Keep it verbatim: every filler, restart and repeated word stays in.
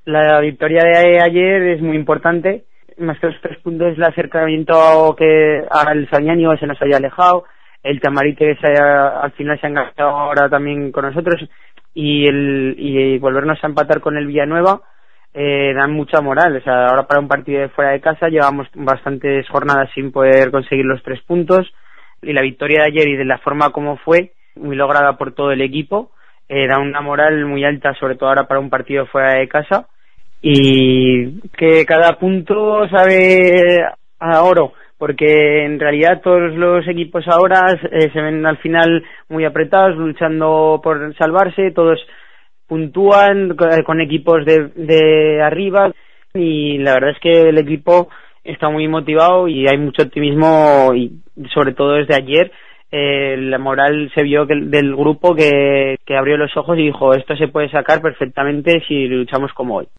La victoria de ayer es muy importante, más que los tres puntos, el acercamiento que al Sañanio se nos haya alejado, el Tamarite se haya, al final se ha enganchado ahora también con nosotros, y el y volvernos a empatar con el Villanueva eh, dan mucha moral. O sea, ahora para un partido de fuera de casa llevamos bastantes jornadas sin poder conseguir los tres puntos, y la victoria de ayer y de la forma como fue, muy lograda por todo el equipo, eh, da una moral muy alta, sobre todo ahora para un partido fuera de casa, y que cada punto sabe a oro, porque en realidad todos los equipos ahora eh, se ven al final muy apretados, luchando por salvarse, todos puntúan con equipos de, de arriba, y la verdad es que el equipo está muy motivado y hay mucho optimismo, y sobre todo desde ayer eh, la moral se vio que, del grupo que, que abrió los ojos y dijo, esto se puede sacar perfectamente si luchamos como hoy.